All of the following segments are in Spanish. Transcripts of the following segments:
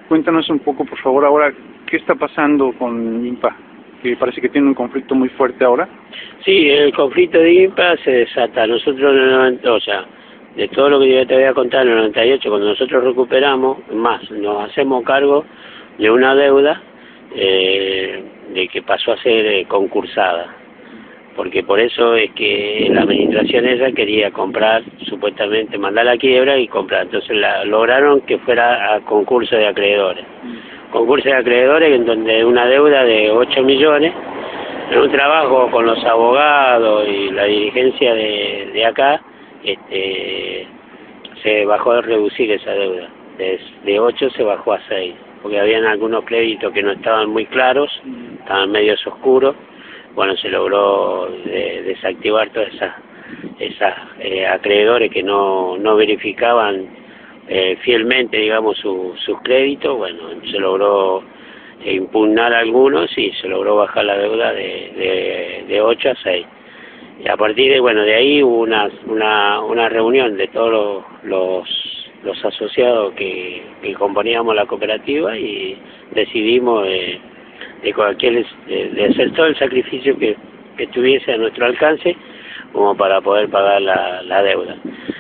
Cuéntanos un poco, por favor, ahora, ¿qué está pasando con INPA? Que parece que tiene un conflicto muy fuerte ahora. Sí, el conflicto de INPA se desata. Nosotros, en el 90, o sea, de todo lo que yo te voy a contar, en el 98, cuando nosotros recuperamos, más, nos hacemos cargo de una deuda de que pasó a ser concursada. Porque por eso es que la administración esa quería comprar, supuestamente mandar la quiebra y comprar. Entonces lograron que fuera a concurso de acreedores. Concurso de acreedores en donde una deuda de 8 millones, en un trabajo con los abogados y la dirigencia de acá, se bajó a reducir esa deuda. De 8 se bajó a 6, porque habían algunos créditos que no estaban muy claros, estaban medios oscuros. Bueno, se logró desactivar todas esas acreedores que no verificaban fielmente, digamos, sus créditos. Bueno, se logró impugnar algunos y se logró bajar la deuda de 8 a 6. Y a partir de ahí hubo una reunión de todos los asociados que componíamos la cooperativa y decidimos de hacer todo el sacrificio que estuviese a nuestro alcance como para poder pagar la deuda.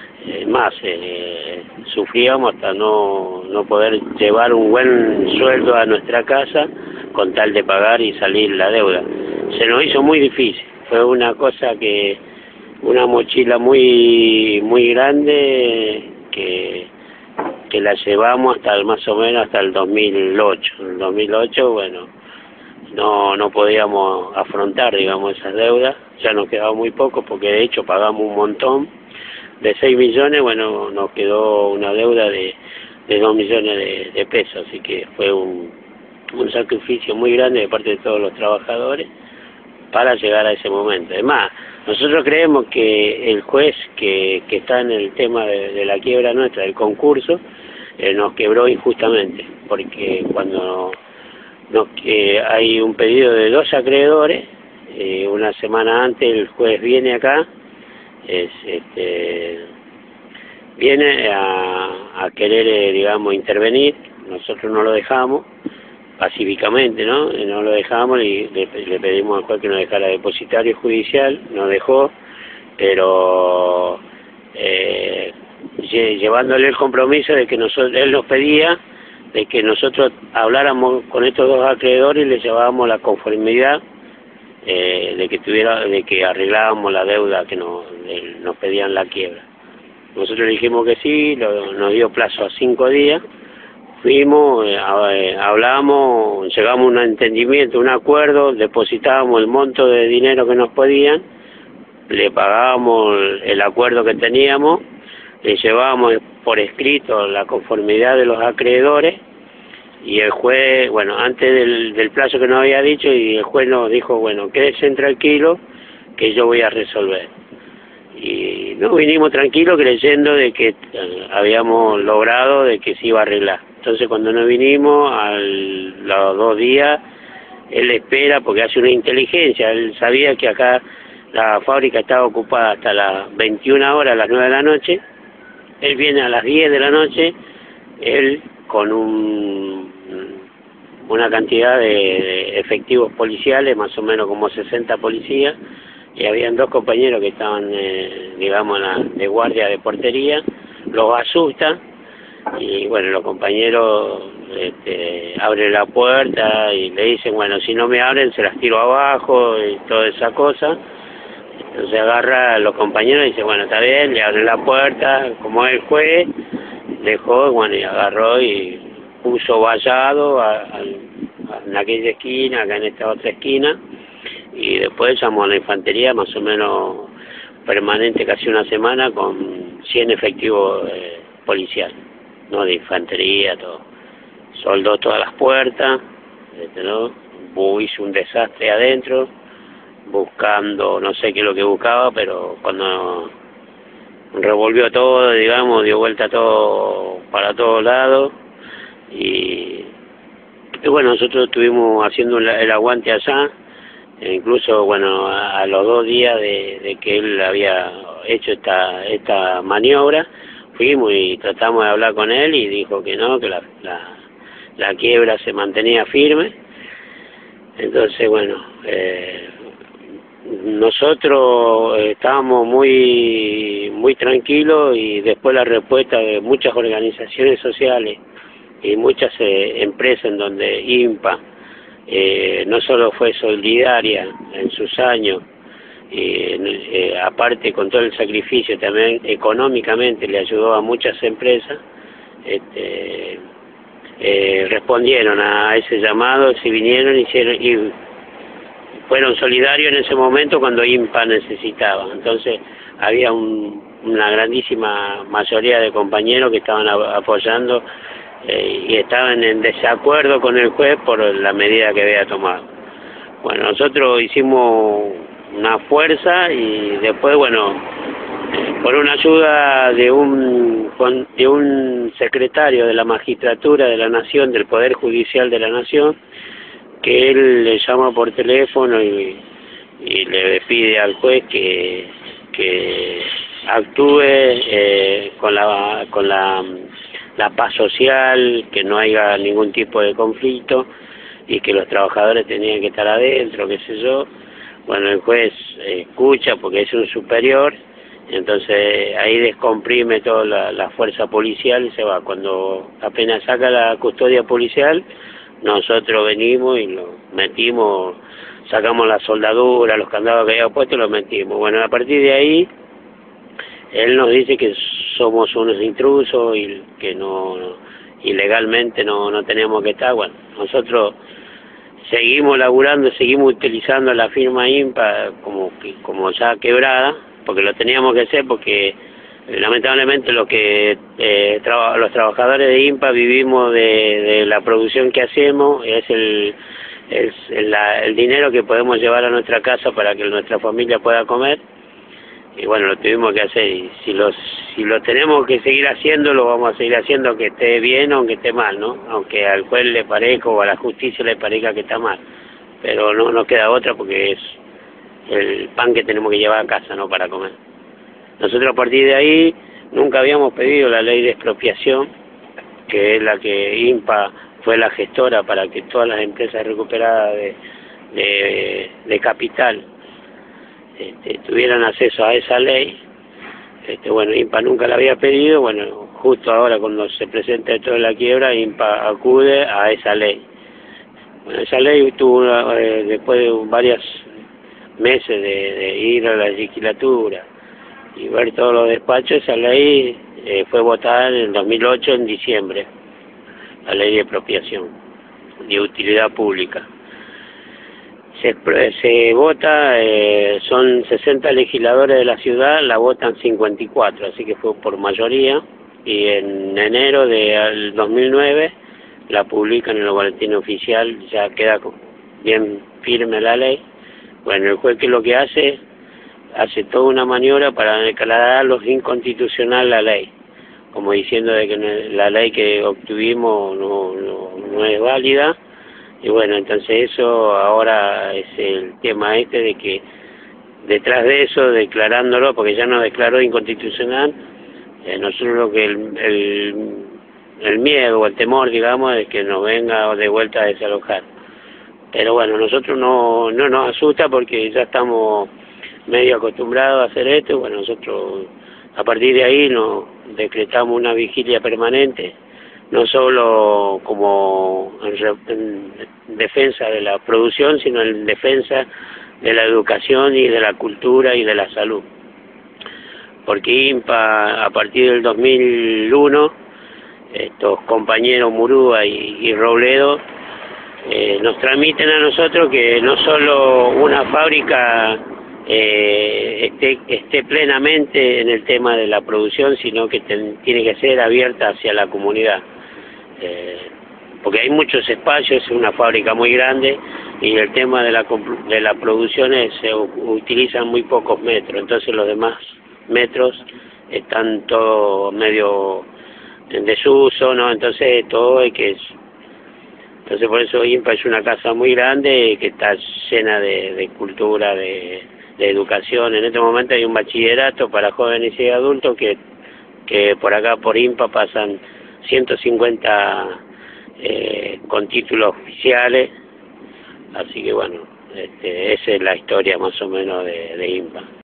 Sufríamos hasta no poder llevar un buen sueldo a nuestra casa con tal de pagar y salir la deuda. Se nos hizo muy difícil, fue una una mochila muy grande que la llevamos más o menos hasta el 2008. En el 2008, bueno, no podíamos afrontar, digamos, esas deudas, ya nos quedaba muy poco porque de hecho pagamos un montón. De 6 millones, bueno, nos quedó una deuda de 2 millones de pesos, así que fue un sacrificio muy grande de parte de todos los trabajadores para llegar a ese momento. Además, nosotros creemos que el juez que está en el tema de la quiebra nuestra, del concurso, nos quebró injustamente, porque cuando hay un pedido de 2 acreedores, una semana antes el juez viene acá, viene a querer, digamos, intervenir. Nosotros no lo dejamos, pacíficamente, ¿no? No lo dejamos y le pedimos al juez que nos dejara depositario judicial, nos dejó, pero llevándole el compromiso de que él nos pedía de que nosotros habláramos con estos 2 acreedores y les llevábamos la conformidad de que arreglábamos la deuda que nos pedían la quiebra. Nosotros le dijimos que sí, nos dio plazo a 5 días, fuimos, hablamos, llegamos a un entendimiento, un acuerdo, depositábamos el monto de dinero que nos podían, le pagábamos el acuerdo que teníamos, le llevábamos por escrito la conformidad de los acreedores. Y el juez, bueno, antes del plazo que nos había dicho, y el juez nos dijo, bueno, quédense tranquilos, que yo voy a resolver. Y nos vinimos tranquilos creyendo de que habíamos logrado de que se iba a arreglar. Entonces cuando nos vinimos, a los 2 días, él espera, porque hace una inteligencia, él sabía que acá la fábrica estaba ocupada hasta las 21 horas, a las 9 de la noche, él viene a las 10 de la noche, él con una cantidad de efectivos policiales, más o menos como 60 policías, y habían 2 compañeros que estaban, digamos, de guardia de portería, los asusta, y bueno, los compañeros abren la puerta y le dicen, bueno, si no me abren se las tiro abajo, y toda esa cosa. Entonces agarra a los compañeros y dice, bueno, está bien, le abren la puerta, como el juez, dejó, bueno, y agarró y puso vallado en aquella esquina, acá en esta otra esquina, y después llamó a la infantería, más o menos permanente, casi una semana, con 100 efectivos policiales, ¿no? De infantería, todo. Soldó todas las puertas, ¿no? Hizo un desastre adentro, buscando, no sé qué es lo que buscaba, pero cuando revolvió todo, digamos, dio vuelta todo para todos lados, y bueno, nosotros estuvimos haciendo el aguante allá, incluso, bueno, a los 2 días de que él había hecho esta maniobra, fuimos y tratamos de hablar con él y dijo que no, que la quiebra se mantenía firme. Entonces, bueno, nosotros estábamos muy tranquilos, y después la respuesta de muchas organizaciones sociales y muchas empresas, en donde INPA no solo fue solidaria en sus años, aparte con todo el sacrificio, también económicamente le ayudó a muchas empresas, respondieron a ese llamado, se vinieron y fueron solidarios en ese momento cuando INPA necesitaba. Entonces había una grandísima mayoría de compañeros que estaban apoyando y estaban en desacuerdo con el juez por la medida que había tomado. Bueno, nosotros hicimos una fuerza, y después, bueno, por una ayuda de un secretario de la Magistratura de la Nación, del Poder Judicial de la Nación, que él le llama por teléfono y le pide al juez que actúe con la paz social, que no haya ningún tipo de conflicto, y que los trabajadores tenían que estar adentro, qué sé yo. Bueno, el juez escucha porque es un superior, entonces ahí descomprime toda la fuerza policial y se va. Cuando apenas saca la custodia policial, nosotros venimos y lo metimos, sacamos la soldadura, los candados que había puesto y los metimos. Bueno, a partir de ahí, él nos dice que somos unos intrusos y que ilegalmente no tenemos que estar. Bueno, nosotros seguimos laburando, seguimos utilizando la firma INPA como ya quebrada, porque lo teníamos que hacer, porque lamentablemente los trabajadores de INPA vivimos de la producción que hacemos, es el dinero que podemos llevar a nuestra casa para que nuestra familia pueda comer. Y bueno, lo tuvimos que hacer, y si lo tenemos que seguir haciendo, lo vamos a seguir haciendo, aunque esté bien o aunque esté mal, ¿no? Aunque al juez le parezca o a la justicia le parezca que está mal, pero no nos queda otra, porque es el pan que tenemos que llevar a casa, ¿no?, para comer. Nosotros a partir de ahí nunca habíamos pedido la ley de expropiación, que es la que INPA fue la gestora para que todas las empresas recuperadas de capital tuvieran acceso a esa ley. Bueno, INPA nunca la había pedido. Bueno, justo ahora, cuando se presenta esto de la quiebra, INPA acude a esa ley. Bueno, esa ley tuvo, después de varios meses de ir a la legislatura y ver todos los despachos, esa ley fue votada en el 2008, en diciembre, la ley de expropiación de utilidad pública. Se vota, son 60 legisladores de la ciudad, la votan 54, así que fue por mayoría, y en enero del 2009 la publican en el boletín oficial, ya queda bien firme la ley. Bueno, el juez, que lo que hace toda una maniobra para declarar los inconstitucional la ley, como diciendo de que la ley que obtuvimos no es válida. Y bueno, entonces eso ahora es el tema de que detrás de eso, declarándolo, porque ya nos declaró inconstitucional, nosotros lo que el miedo o el temor, digamos, es que nos venga de vuelta a desalojar. Pero bueno, nosotros no nos asusta, porque ya estamos medio acostumbrados a hacer esto. Bueno, nosotros a partir de ahí nos decretamos una vigilia permanente, no solo como en defensa de la producción, sino en defensa de la educación y de la cultura y de la salud. Porque INPA, a partir del 2001, estos compañeros Murúa y Robledo nos transmiten a nosotros que no solo una fábrica esté plenamente en el tema de la producción, sino que tiene que ser abierta hacia la comunidad. Porque hay muchos espacios, es una fábrica muy grande, y el tema de la producción se utilizan muy pocos metros, entonces los demás metros están todos medio en desuso, ¿no? Entonces todo hay que... Entonces por eso INPA es una casa muy grande que está llena de cultura, de educación. En este momento hay un bachillerato para jóvenes y adultos que por acá por INPA pasan 150 con títulos oficiales, así que bueno, esa es la historia más o menos de INPA.